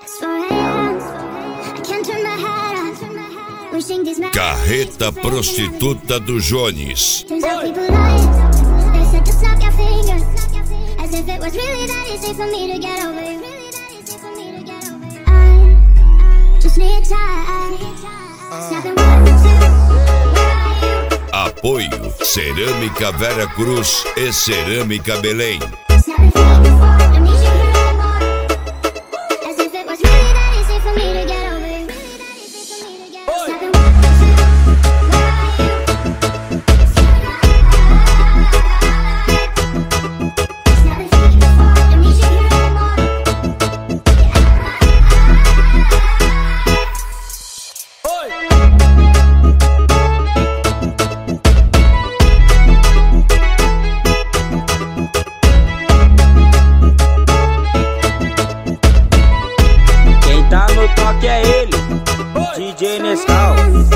Carreta Prostituta do Jones. Apoio Cerâmica Vera Cruz e Cerâmica Belém. Que é ele, DJ Nescau.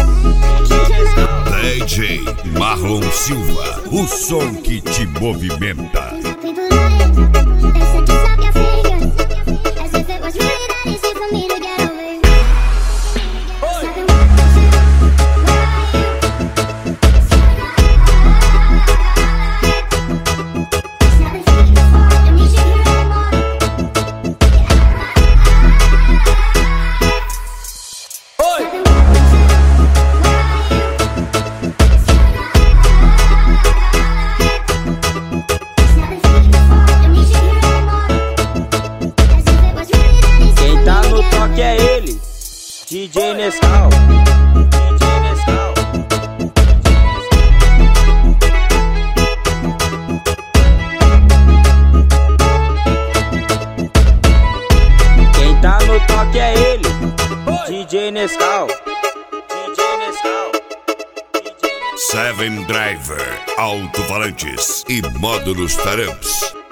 DJ Marlon Silva, o som que te movimenta. Que é ele, DJ Nescau. DJ Nescau. Quem tá no toque é ele, DJ Nescau. DJ Nescau. Seven Driver, alto-falantes e módulos taramps.